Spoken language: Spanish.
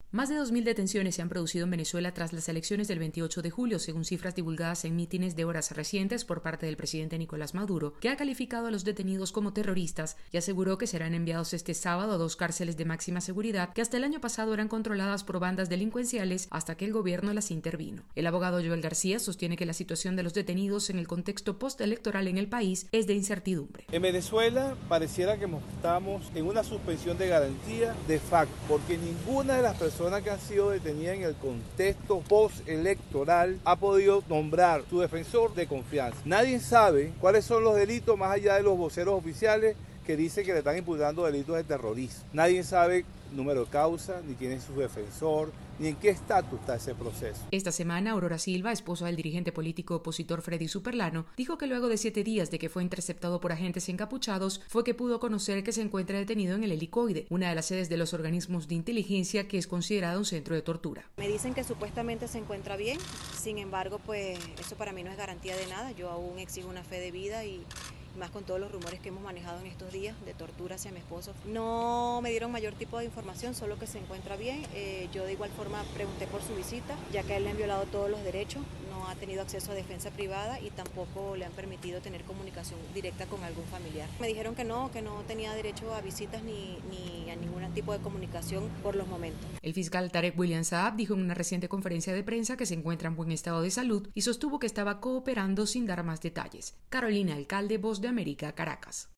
Más de 2.000 detenciones se han producido en Venezuela tras las elecciones del 28 de julio, según cifras divulgadas en mítines de horas recientes por parte del presidente Nicolás Maduro, que ha calificado a los detenidos como terroristas y aseguró que serán enviados este sábado a 2 cárceles de máxima seguridad que hasta el año pasado eran controladas por bandas delincuenciales hasta que el gobierno las intervino. El abogado Joel García sostiene que la situación de los detenidos en el contexto postelectoral en el país es de incertidumbre. En Venezuela pareciera que estamos en una suspensión de garantía de facto, porque ninguna de las personas que han sido detenidas en el contexto postelectoral ha podido nombrar su defensor de confianza. Nadie sabe cuáles son los delitos más allá de los voceros oficiales que dicen que le están imputando delitos de terrorismo. Nadie sabe número de causa, ni quién es su defensor, ni en qué estatus está ese proceso. Esta semana, Aurora Silva, esposa del dirigente político opositor Freddy Superlano, dijo que luego de 7 días de que fue interceptado por agentes encapuchados, fue que pudo conocer que se encuentra detenido en el Helicoide, una de las sedes de los organismos de inteligencia que es considerada un centro de tortura. Me dicen que supuestamente se encuentra bien, sin embargo, pues eso para mí no es garantía de nada. Yo aún exijo una fe de vida y más con todos los rumores que hemos manejado en estos días de tortura hacia mi esposo. No me dieron mayor tipo de información, solo que se encuentra bien. Yo de igual forma pregunté por su visita, ya que a él le han violado todos los derechos, no ha tenido acceso a defensa privada y tampoco le han permitido tener comunicación directa con algún familiar. Me dijeron que no tenía derecho a visitas ni a ningún tipo de comunicación por los momentos. El fiscal Tarek William Saab dijo en una reciente conferencia de prensa que se encuentra en buen estado de salud y sostuvo que estaba cooperando sin dar más detalles. Carolina Alcalde, Voz de América, Caracas.